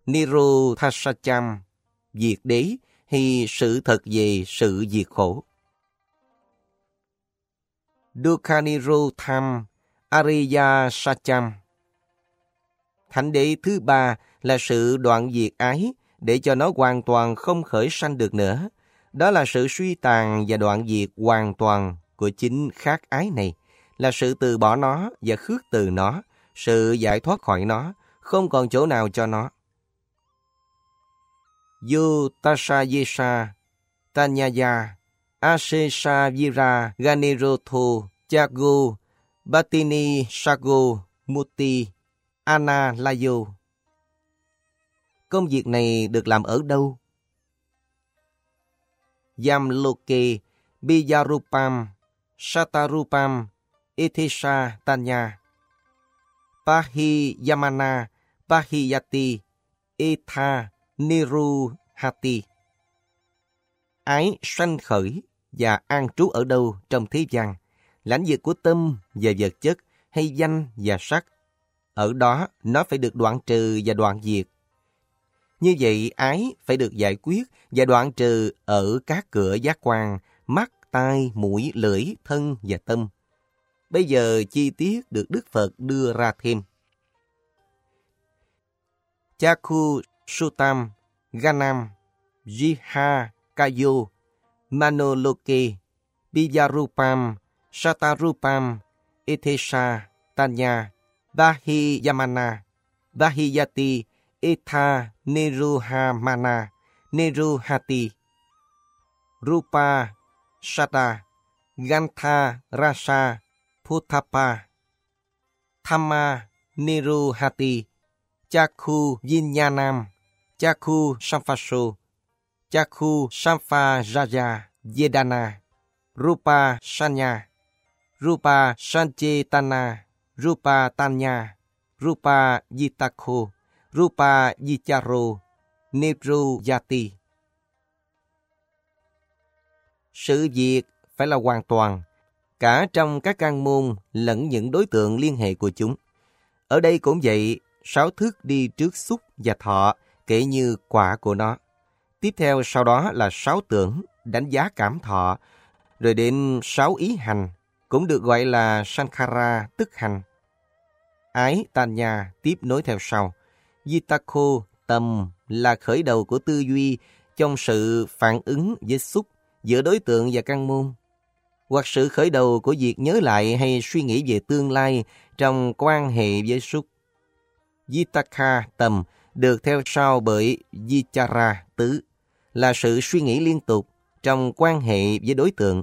Nirodhasacham, diệt đế, hay sự thật về sự diệt khổ. Dukkha-nirodham, Ariya-sacham. Thánh đế thứ ba là sự đoạn diệt ái, để cho nó hoàn toàn không khởi sanh được nữa. Đó là sự suy tàn và đoạn diệt hoàn toàn của chính khát ái này, là sự từ bỏ nó và khước từ nó, sự giải thoát khỏi nó, không còn chỗ nào cho nó. Yo tasa yesa, tanyaya, asesa vira, ganerotho, chago, batini sago, muti, analayo. Công việc này được làm ở đâu? Yamloke, Bijarupam, Satarupam, Ethesa Tanya, Pahiyamana, Pahiyati, Etha Niruhati. Ái sanh khởi và an trú ở đâu trong thế gian, lãnh vực của tâm và vật chất hay danh và sắc, ở đó nó phải được đoạn trừ và đoạn diệt. Như vậy, ái phải được giải quyết và đoạn trừ ở các cửa giác quan, mắt, tai, mũi, lưỡi, thân và tâm. Bây giờ chi tiết được Đức Phật đưa ra thêm. Chakhu Sutam, Ganam, Jiha, Kayo, Manoloke, Bijarupam, Satarupam, Ethesa, Tanya, Vahiyamana, Vahiyati, Etha Niruhamana, Niruhati, Rupa, Sada, Gantha, Rasa, Puthapa, Thamma, Niruhati, Chakhu Vinyanam, Chakhu Samphaso, Chakhu Samphajaja, Vedana, Rupa Sanya, Rupa Sanchetana, Rupa Tanya, Rupa Yitakho, Rupa Yicharo, Nibrujati. Sự việc phải là hoàn toàn, cả trong các căn môn lẫn những đối tượng liên hệ của chúng. Ở đây cũng vậy, 6 thức đi trước xúc và thọ, kể như quả của nó. Tiếp theo sau đó là 6 tưởng, đánh giá cảm thọ, rồi đến 6 ý hành, cũng được gọi là Sankhara, tức hành. Ái Tanya tiếp nối theo sau. Vitakho, tâm, là khởi đầu của tư duy trong sự phản ứng với xúc giữa đối tượng và căn môn, hoặc sự khởi đầu của việc nhớ lại hay suy nghĩ về tương lai trong quan hệ với xúc. Vitakha, tâm, được theo sau bởi Vichara, tứ, là sự suy nghĩ liên tục trong quan hệ với đối tượng.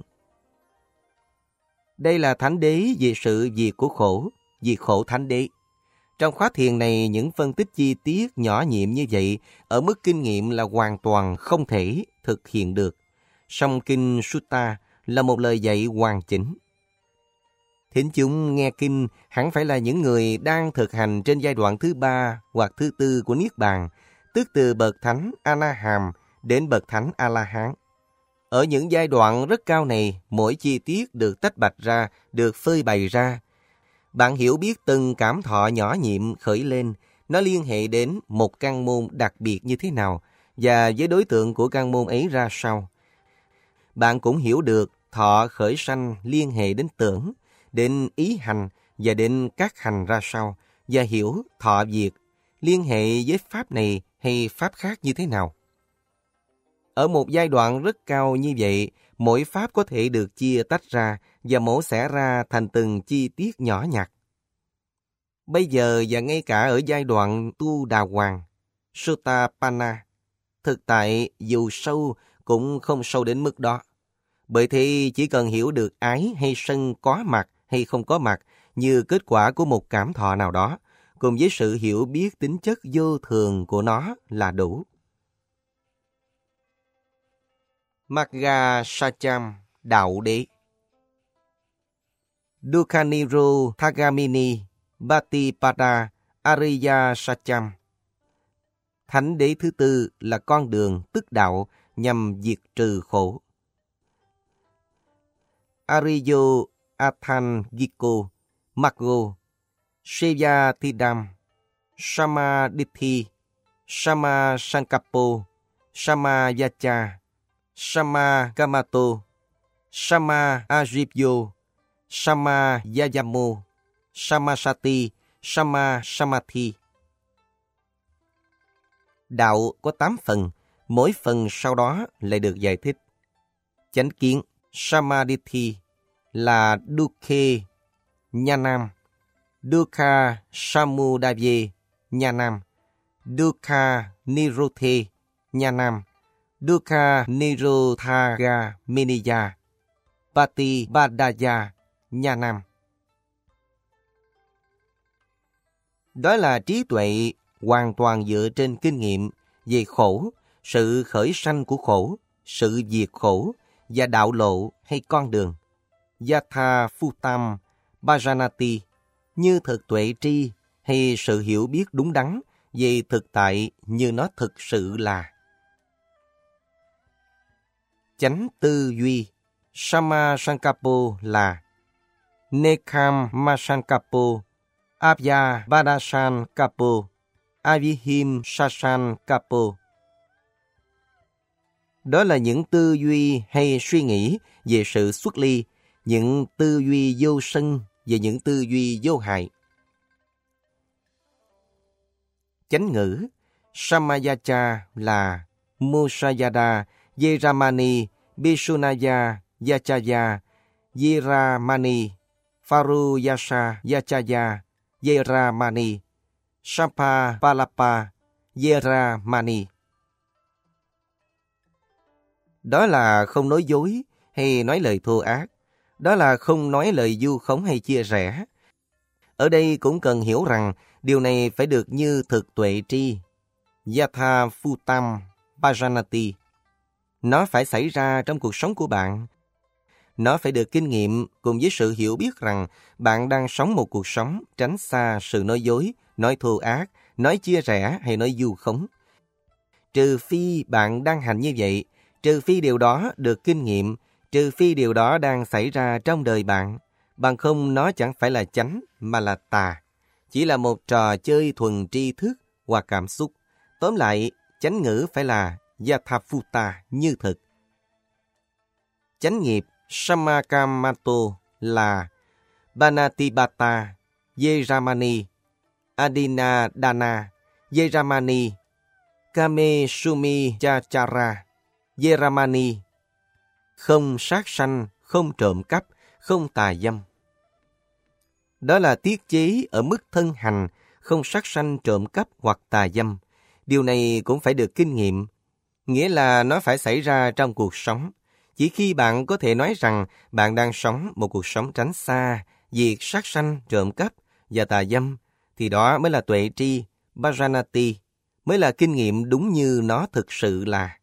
Đây là thánh đế về sự diệt của khổ, diệt khổ thánh đế. Trong khóa thiền này, những phân tích chi tiết nhỏ nhiệm như vậy ở mức kinh nghiệm là hoàn toàn không thể thực hiện được. Song kinh Sutta là một lời dạy hoàn chỉnh. Thính chúng nghe kinh hẳn phải là những người đang thực hành trên giai đoạn thứ 3 hoặc thứ 4 của Niết Bàn, tức từ bậc thánh A-na-hàm đến bậc thánh A-la-hán. Ở những giai đoạn rất cao này, mỗi chi tiết được tách bạch ra, được phơi bày ra. Bạn hiểu biết từng cảm thọ nhỏ nhiệm khởi lên, nó liên hệ đến một căn môn đặc biệt như thế nào, và với đối tượng của căn môn ấy ra sao. Bạn cũng hiểu được thọ khởi sanh liên hệ đến tưởng, đến ý hành và đến các hành ra sao, và hiểu thọ diệt liên hệ với pháp này hay pháp khác như thế nào. Ở một giai đoạn rất cao như vậy, mỗi pháp có thể được chia tách ra và mổ xẻ ra thành từng chi tiết nhỏ nhặt. Bây giờ và ngay cả ở giai đoạn tu đà hoàng, Sotapanna, thực tại dù sâu cũng không sâu đến mức đó. Bởi thế chỉ cần hiểu được ái hay sân có mặt hay không có mặt như kết quả của một cảm thọ nào đó, cùng với sự hiểu biết tính chất vô thường của nó là đủ. Magga Sacham, đạo đế. Dukkha-niro Thagamini, Bhattipada, Ariya Sacham. Thánh đế thứ tư là con đường tức đạo nhằm diệt trừ khổ. Ariyo Athangiko, Maggo, Sevathidam, Samadhi, Sama Sankapo, Sama Yacha, Sama Kamato, Sama Ajibyo, Sama Yayamo, Sama Sati, Sama Samadhi. Đạo có 8 phần, mỗi phần sau đó lại được giải thích. Chánh kiến, Samadhi là Dukhe, Nhanam, Dukha Samudaya, Nhanam, Dukha Nirodhe, Nhanam, Dukha Nirodhaga Miniya, Patibadaya, Nhanam. Đó là trí tuệ hoàn toàn dựa trên kinh nghiệm về khổ, sự khởi sanh của khổ, sự diệt khổ và đạo lộ hay con đường. Yatha Phutam Bhajanati, như thực tuệ tri hay sự hiểu biết đúng đắn về thực tại như nó thực sự là. Chánh tư duy, Sama Sankapo là Nekam Masankapo, Abya Badasan Kapo, Avihim Sasan Kapo. Đó là những tư duy hay suy nghĩ về sự xuất ly, những tư duy vô sân và những tư duy vô hại. Chánh ngữ, Samayacha là Musayada, Yeramani, Bishunaya, Yachaya, Yeramani, Faruyasa, Yachaya, Yeramani, Sampa Palapa, Yeramani. Đó là không nói dối hay nói lời thô ác. Đó là không nói lời vu khống hay chia rẽ. Ở đây cũng cần hiểu rằng điều này phải được như thực tuệ tri, Yatha Phutam Bhajanati. Nó phải xảy ra trong cuộc sống của bạn. Nó phải được kinh nghiệm cùng với sự hiểu biết rằng bạn đang sống một cuộc sống tránh xa sự nói dối, nói thô ác, nói chia rẽ hay nói vu khống. Trừ phi bạn đang hành như vậy, trừ phi điều đó được kinh nghiệm, trừ phi điều đó đang xảy ra trong đời bạn, bằng không nó chẳng phải là chánh mà là tà, chỉ là một trò chơi thuần tri thức hoặc cảm xúc. Tóm lại, chánh ngữ phải là Yathafuta, như thực. Chánh nghiệp Samakamato là Banatibata, Yeramani, Adinadana, Yeramani, Kame Sumi Chachara, Yeramani, không sát sanh, không trộm cắp, không tà dâm. Đó là tiết chế ở mức thân hành, không sát sanh, trộm cắp hoặc tà dâm. Điều này cũng phải được kinh nghiệm, nghĩa là nó phải xảy ra trong cuộc sống. Chỉ khi bạn có thể nói rằng bạn đang sống một cuộc sống tránh xa việc sát sanh, trộm cắp và tà dâm, thì đó mới là tuệ tri, Bhajanati, mới là kinh nghiệm đúng như nó thực sự là.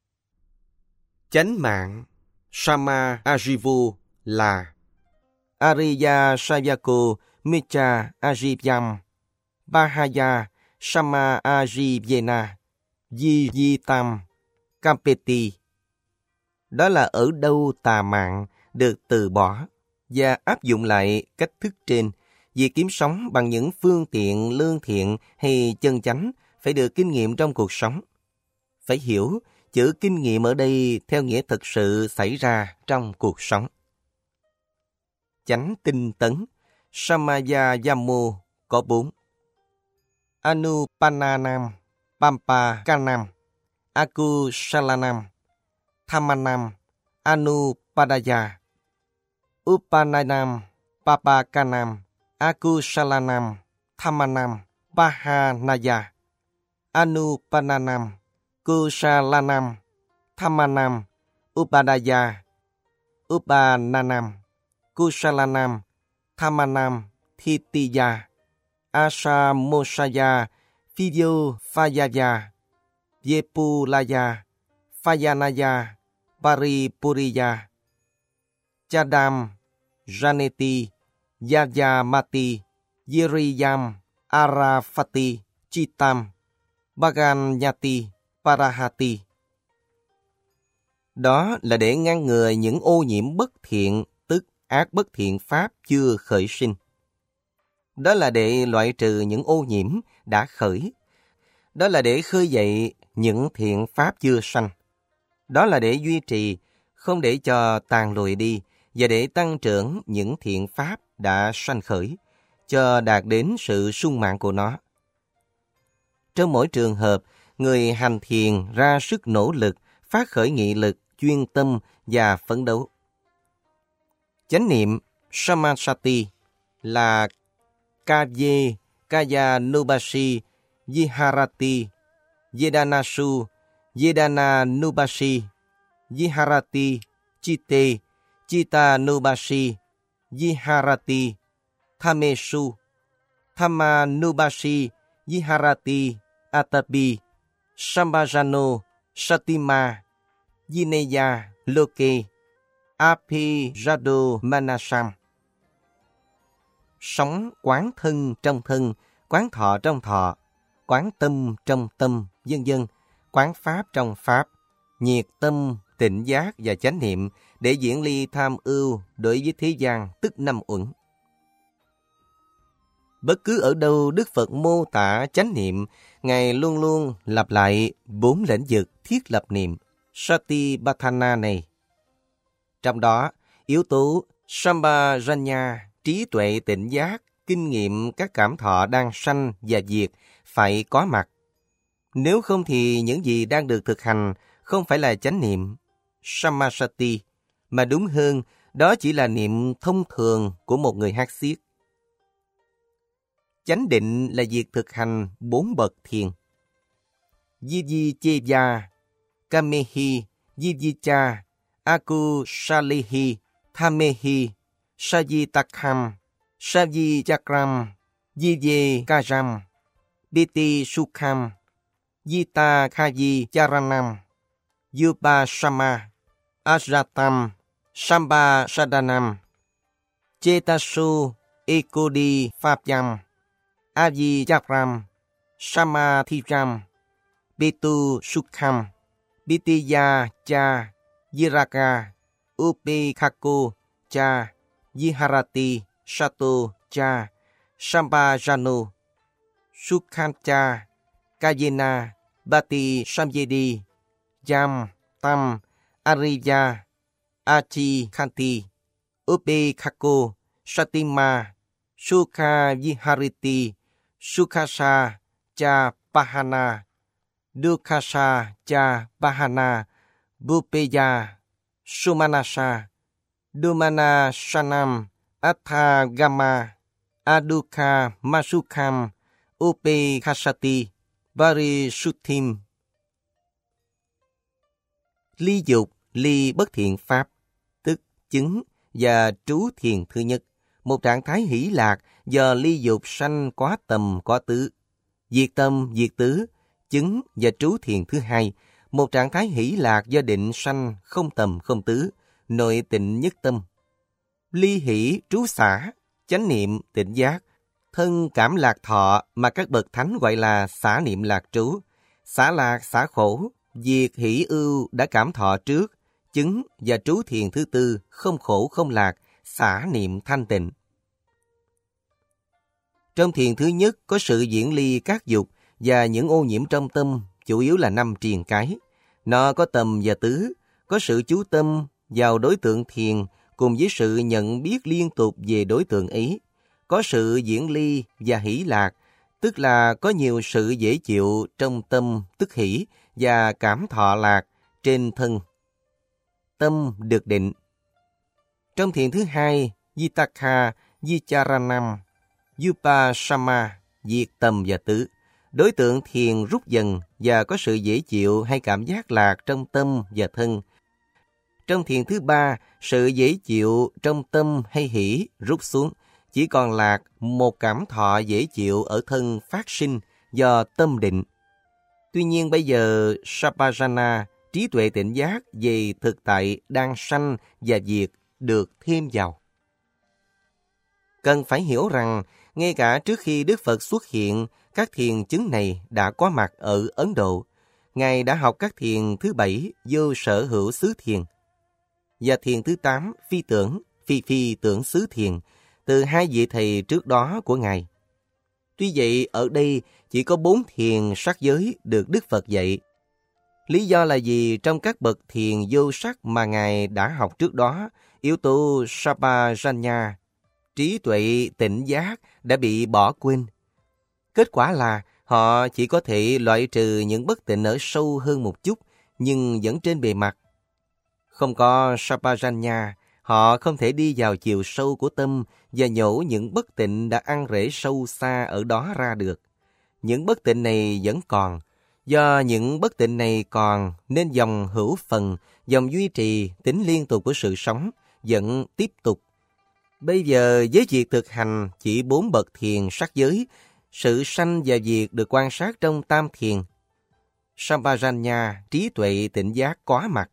Chánh mạng Sama Ajivu là Ariya Sayako Micha Ajivyam, Bahaya Sama Ajivyena, Yiyitam Kampeti. Đó là ở đâu tà mạng được từ bỏ và áp dụng lại cách thức trên. Việc kiếm sống bằng những phương tiện lương thiện hay chân chánh phải được kinh nghiệm trong cuộc sống. Phải hiểu chữ kinh nghiệm ở đây theo nghĩa thực sự xảy ra trong cuộc sống. Chánh tinh tấn Samayayamo có 4. Anupananam, Pampakanam, Akusalanam, Thammanam, Anupadaya, Upananam, Papakanam, Akusalanam, Thammanam, Pahanaya, Anupananam, Kusalanam, Thammanam, Upadaya, Upananam, Kusalanam, Thammanam, Thitiya, Asamosaya, Video Phayaya, Yepulaya, Phayanaya, Paripuriya, Chadam, Janeti, Yayamati, Yiriyam, Arafati, Chitam, Bhaganyati, Parahati. Đó là để ngăn ngừa những ô nhiễm bất thiện, tức ác bất thiện pháp chưa khởi sinh. Đó là để loại trừ những ô nhiễm đã khởi. Đó là để khơi dậy những thiện pháp chưa sanh. Đó là để duy trì, không để cho tàn lụi đi, và để tăng trưởng những thiện pháp đã sanh khởi, cho đạt đến sự sung mãn của nó. Trong mỗi trường hợp, người hành thiền ra sức nỗ lực, phát khởi nghị lực, chuyên tâm và phấn đấu. Chánh niệm Samasati là Kavye Kayanubasi Viharati Vedanasu Vedananubasi Viharati Chitte Chittanubasi Viharati Thamesu Thammanubasi Viharati Atapi Sambhajano Satima Vineya Loke Apirado Manasam. Sống quán thân trong thân, quán thọ trong thọ, quán tâm trong tâm, vân vân, quán pháp trong pháp, nhiệt tâm, tịnh giác và chánh niệm để diễn ly tham ưu đối với thế gian, tức năm uẩn. Bất cứ ở đâu Đức Phật mô tả chánh niệm, Ngài luôn luôn lặp lại 4 lĩnh vực thiết lập niệm Satipatthana này. Trong đó, yếu tố Sampajanya, trí tuệ tỉnh giác, kinh nghiệm các cảm thọ đang sanh và diệt phải có mặt. Nếu không thì những gì đang được thực hành không phải là chánh niệm Samasati, mà đúng hơn, đó chỉ là niệm thông thường của một người hát xiết. Chánh định là việc thực hành 4 bậc thiền. Vivicheya, Kamehi, Vivicha, Akusalehi, Thamehi, Sajitakham, Sajichakram, Vivekajam, Biti Sukham, Jita Khaji Charanam, Yupasama, Ajatam, Samba Sadanam, Chetasu Ekodi Pháp-yam, Ajichakram, Samathiram, Bitu Sukham, Bitiya Cha, Viraka, Upekhaku Cha, Viharati Sato Cha, Sambhajano, Sukhancha, Kayena, Bati Samyedi, Jam, Tam, Ariya, Achi Khanti, Upekhaku, Satima, Sukha Vihariti, Sukhasa Cha Pahana, Dukhasa Cha Pahana, Bupeya, Sumanasa, Dumana Sanam, Athagama, Adukha Masukham, Upekhasati, Parisuthim. Ly dục, ly bất thiện pháp, tức chứng và trú thiền thứ nhất, một trạng thái hỷ lạc do ly dục sanh quá tầm quá tứ. Diệt tâm, diệt tứ, chứng và trú thiền thứ hai, một trạng thái hỷ lạc do định sanh không tầm không tứ, nội tịnh nhất tâm. Ly hỷ trú xả, chánh niệm tịnh giác, thân cảm lạc thọ mà các bậc thánh gọi là xả niệm lạc trú. Xả lạc, xả khổ, diệt hỷ ưu đã cảm thọ trước, chứng và trú thiền thứ tư, không khổ không lạc, xả niệm thanh tịnh. Trong thiền thứ nhất có sự diễn ly các dục và những ô nhiễm trong tâm, chủ yếu là 5 triền cái. Nó có tầm và tứ, có sự chú tâm vào đối tượng thiền cùng với sự nhận biết liên tục về đối tượng ấy. Có sự diễn ly và hỷ lạc, tức là có nhiều sự dễ chịu trong tâm tức hỷ và cảm thọ lạc trên thân. Tâm được định. Trong thiền thứ hai, Vitakha, Vicharanam, Upasama, diệt tầm và tứ. Đối tượng thiền rút dần và có sự dễ chịu hay cảm giác lạc trong tâm và thân. Trong thiền thứ ba, sự dễ chịu trong tâm hay hỷ rút xuống, chỉ còn lạc một cảm thọ dễ chịu ở thân phát sinh do tâm định. Tuy nhiên bây giờ Sampajana, trí tuệ tỉnh giác về thực tại đang sanh và diệt được thêm vào. Cần phải hiểu rằng, ngay cả trước khi Đức Phật xuất hiện, các thiền chứng này đã có mặt ở Ấn Độ. Ngài đã học các thiền thứ 7 vô sở hữu xứ thiền và thiền thứ 8 phi tưởng, phi tưởng xứ thiền từ 2 vị thầy trước đó của Ngài. Tuy vậy, ở đây chỉ có 4 thiền sắc giới được Đức Phật dạy. Lý do là vì trong các bậc thiền vô sắc mà Ngài đã học trước đó, yếu tố Sampajanya, trí tuệ tỉnh giác đã bị bỏ quên. Kết quả là họ chỉ có thể loại trừ những bất tịnh ở sâu hơn một chút, nhưng vẫn trên bề mặt. Không có Sampajanya, họ không thể đi vào chiều sâu của tâm và nhổ những bất tịnh đã ăn rễ sâu xa ở đó ra được. Những bất tịnh này vẫn còn. Do những bất tịnh này còn nên dòng hữu phần, dòng duy trì tính liên tục của sự sống vẫn tiếp tục. Bây giờ với việc thực hành chỉ 4 bậc thiền sắc giới, sự sanh và diệt được quan sát trong tam thiền. Sampajanya, trí tuệ tỉnh giác có mặt.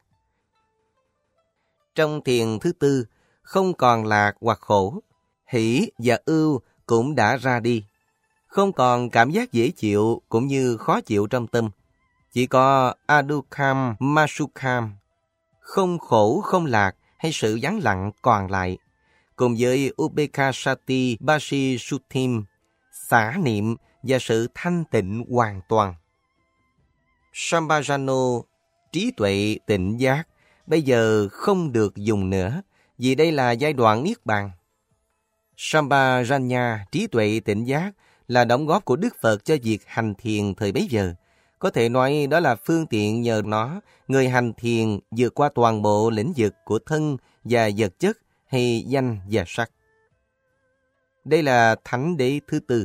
Trong thiền thứ tư, không còn lạc hoặc khổ, hỷ và ưu cũng đã ra đi. Không còn cảm giác dễ chịu cũng như khó chịu trong tâm. Chỉ có adukham, masukham, không khổ, không lạc hay sự vắng lặng còn lại. Cùng với ubekasati, basisuthim, xả niệm và sự thanh tịnh hoàn toàn. Sampajano, trí tuệ tỉnh giác, bây giờ không được dùng nữa, vì đây là giai đoạn niết bàn. Sampajanya, trí tuệ tỉnh giác, là đóng góp của Đức Phật cho việc hành thiền thời bấy giờ. Có thể nói đó là phương tiện nhờ nó, người hành thiền vượt qua toàn bộ lĩnh vực của thân và vật chất hay danh và sắc. Đây là thánh đế thứ tư.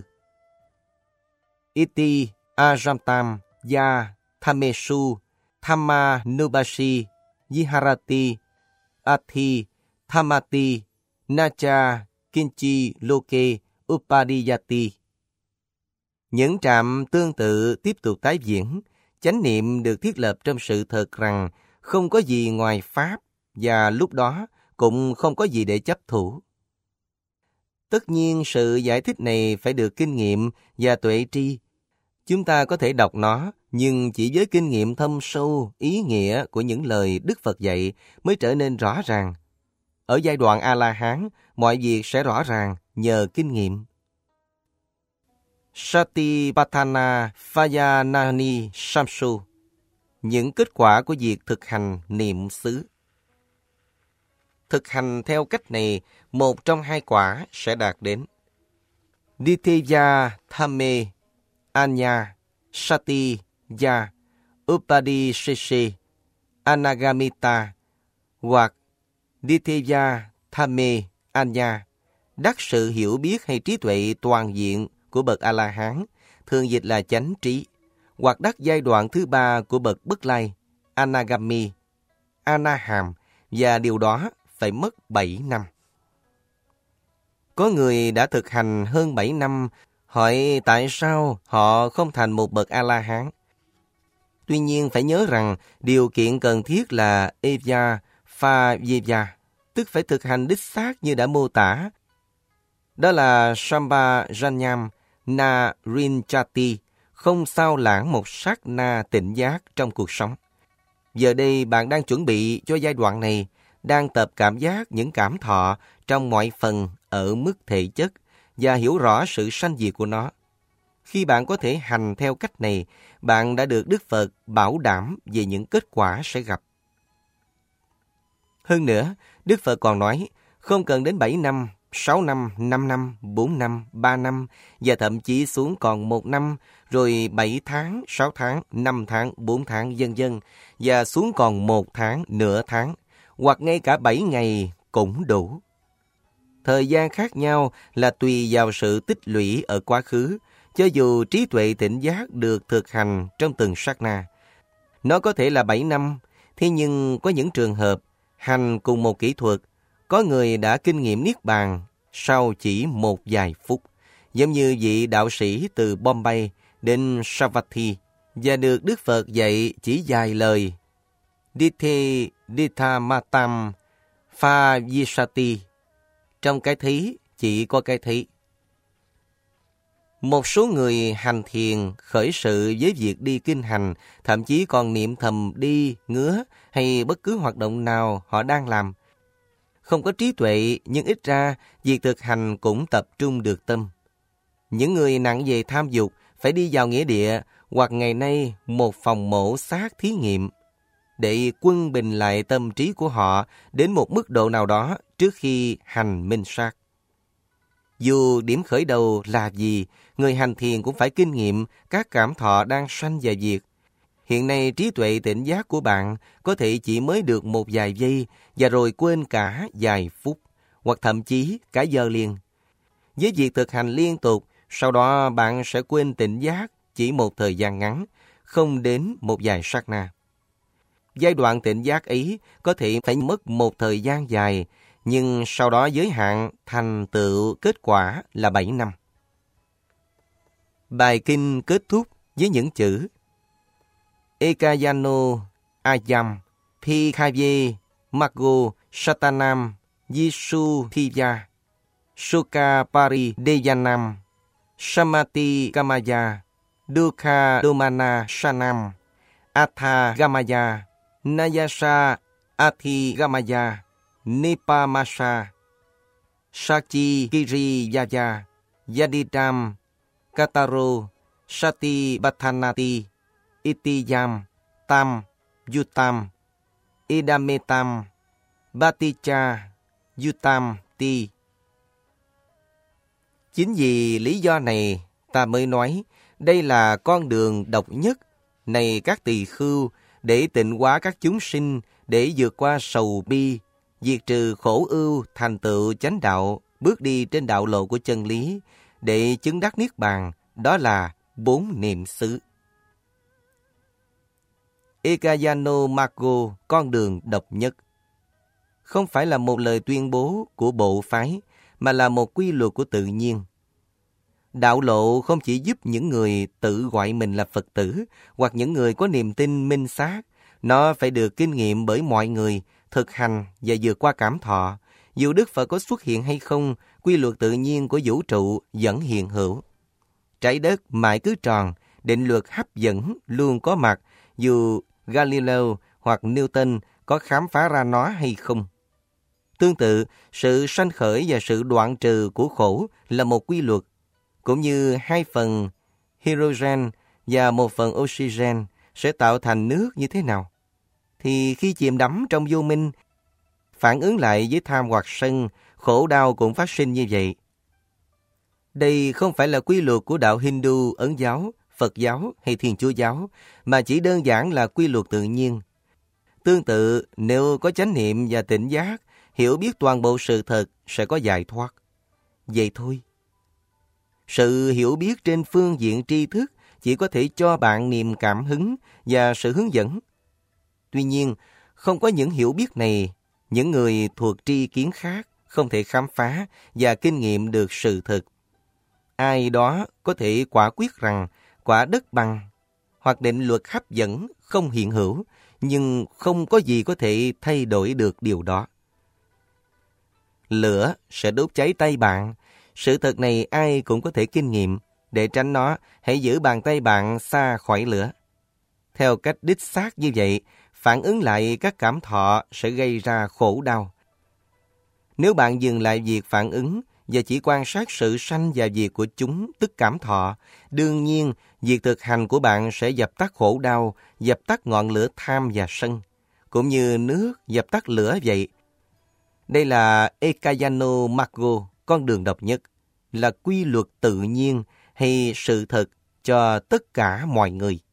Iti Ajamtam Ya Thamesu Thamma Nubashi Viharati Athi Thamati Nacha Kinchi Loke Upadiyati. Những trạm tương tự tiếp tục tái diễn, chánh niệm được thiết lập trong sự thật rằng không có gì ngoài Pháp và lúc đó cũng không có gì để chấp thủ. Tất nhiên sự giải thích này phải được kinh nghiệm và tuệ tri. Chúng ta có thể đọc nó, nhưng chỉ với kinh nghiệm thâm sâu, ý nghĩa của những lời Đức Phật dạy mới trở nên rõ ràng. Ở giai đoạn A-la-hán, mọi việc sẽ rõ ràng nhờ kinh nghiệm. Satipatthana Phayanani Samsu. Những kết quả của việc thực hành niệm xứ. Thực hành theo cách này, một trong hai quả sẽ đạt đến. Ditthya Thamme Anya Sati Ya Upadisheshe Anagamita, hoặc Ditthya Thamme Anya, đắc sự hiểu biết hay trí tuệ toàn diện của bậc A-la-hán, thường dịch là chánh trí, hoặc đắc giai đoạn thứ ba của bậc Bất Lai, Anagami, Anaham, và điều đó phải mất 7 năm. Có người đã thực hành hơn 7 năm, hỏi tại sao họ không thành một bậc A-la-hán. Tuy nhiên phải nhớ rằng điều kiện cần thiết là Evya Pha Veva, tức phải thực hành đích xác như đã mô tả. Đó là Sampajanyam na rinchati, không sao lãng một sát na tỉnh giác trong cuộc sống. Giờ đây bạn đang chuẩn bị cho giai đoạn này, đang tập cảm giác những cảm thọ trong mọi phần ở mức thể chất và hiểu rõ sự sanh diệt của nó. Khi bạn có thể hành theo cách này, bạn đã được Đức Phật bảo đảm về những kết quả sẽ gặp. Hơn nữa, Đức Phật còn nói, không cần đến 7 năm, 6 năm, 5 năm, 4 năm, 3 năm, và thậm chí xuống còn 1 năm, rồi 7 tháng, 6 tháng, 5 tháng, 4 tháng, vân vân, và xuống còn 1 tháng, nửa tháng, hoặc ngay cả 7 ngày cũng đủ. Thời gian khác nhau là tùy vào sự tích lũy ở quá khứ, cho dù trí tuệ tỉnh giác được thực hành trong từng sát na. Nó có thể là 7 năm, thế nhưng có những trường hợp hành cùng một kỹ thuật, có người đã kinh nghiệm niết bàn sau chỉ một vài phút, giống như vị đạo sĩ từ Bombay đến Savatthi, và được Đức Phật dạy chỉ vài lời. Ditte Dittamatam Pha Visati. Trong cái thấy chỉ có cái thấy. Một số người hành thiền khởi sự với việc đi kinh hành, thậm chí còn niệm thầm đi, ngứa hay bất cứ hoạt động nào họ đang làm. Không có trí tuệ, nhưng ít ra việc thực hành cũng tập trung được tâm. Những người nặng về tham dục phải đi vào nghĩa địa hoặc ngày nay một phòng mổ xác thí nghiệm để quân bình lại tâm trí của họ đến một mức độ nào đó trước khi hành minh sát. Dù điểm khởi đầu là gì, người hành thiền cũng phải kinh nghiệm các cảm thọ đang sanh và diệt. Hiện nay trí tuệ tỉnh giác của bạn có thể chỉ mới được một vài giây và rồi quên cả vài phút, hoặc thậm chí cả giờ liền. Với việc thực hành liên tục, sau đó bạn sẽ quên tỉnh giác chỉ một thời gian ngắn, không đến một vài sát na. Giai đoạn tỉnh giác ấy có thể phải mất một thời gian dài, nhưng sau đó giới hạn thành tựu kết quả là 7 năm. Bài kinh kết thúc với những chữ Ekayano Ayam Phikhaye Maggo Satanam Yisu Thiya Sukha Pari Deyanam Samati Gamaya Dukha Domana Sanam Atha Gamaya Nayasa Athi Gamaya Nipamasa Sachi Kiri Yaya Yadidam Kataro Sati Bathanati Itiyam Tam Yutam Idametam Baticha Yutam Ti. Chính vì lý do này ta mới nói đây là con đường độc nhất này các tỳ khưu để tịnh hóa các chúng sinh, để vượt qua sầu bi, diệt trừ khổ ưu, thành tựu chánh đạo, bước đi trên đạo lộ của chân lý, để chứng đắc niết bàn, đó là 4 niệm xứ. Ekayano Maggo, con đường độc nhất, không phải là một lời tuyên bố của bộ phái, mà là một quy luật của tự nhiên. Đạo lộ không chỉ giúp những người tự gọi mình là Phật tử hoặc những người có niềm tin minh xác, nó phải được kinh nghiệm bởi mọi người, thực hành và vượt qua cảm thọ. Dù Đức Phật có xuất hiện hay không, quy luật tự nhiên của vũ trụ vẫn hiện hữu. Trái đất mãi cứ tròn, định luật hấp dẫn luôn có mặt, dù Galileo hoặc Newton có khám phá ra nó hay không. Tương tự, sự sanh khởi và sự đoạn trừ của khổ là một quy luật, cũng như 2 phần hydrogen và 1 phần oxygen sẽ tạo thành nước như thế nào. Thì khi chìm đắm trong vô minh, phản ứng lại với tham hoặc sân, khổ đau cũng phát sinh như vậy. Đây không phải là quy luật của đạo Hindu, Ấn giáo, Phật giáo hay Thiên Chúa giáo, mà chỉ đơn giản là quy luật tự nhiên. Tương tự, nếu có chánh niệm và tỉnh giác, hiểu biết toàn bộ sự thật sẽ có giải thoát. Vậy thôi. Sự hiểu biết trên phương diện tri thức chỉ có thể cho bạn niềm cảm hứng và sự hướng dẫn. Tuy nhiên, không có những hiểu biết này, những người thuộc tri kiến khác không thể khám phá và kinh nghiệm được sự thật. Ai đó có thể quả quyết rằng quả đất bằng hoặc định luật hấp dẫn không hiện hữu, nhưng không có gì có thể thay đổi được điều đó. Lửa sẽ đốt cháy tay bạn. Sự thật này ai cũng có thể kinh nghiệm. Để tránh nó, hãy giữ bàn tay bạn xa khỏi lửa. Theo cách đích xác như vậy, phản ứng lại các cảm thọ sẽ gây ra khổ đau. Nếu bạn dừng lại việc phản ứng và chỉ quan sát sự sanh và diệt của chúng, tức cảm thọ, đương nhiên việc thực hành của bạn sẽ dập tắt khổ đau, dập tắt ngọn lửa tham và sân, cũng như nước dập tắt lửa vậy. Đây là Ekayano Maggo, con đường độc nhất, là quy luật tự nhiên hay sự thật cho tất cả mọi người.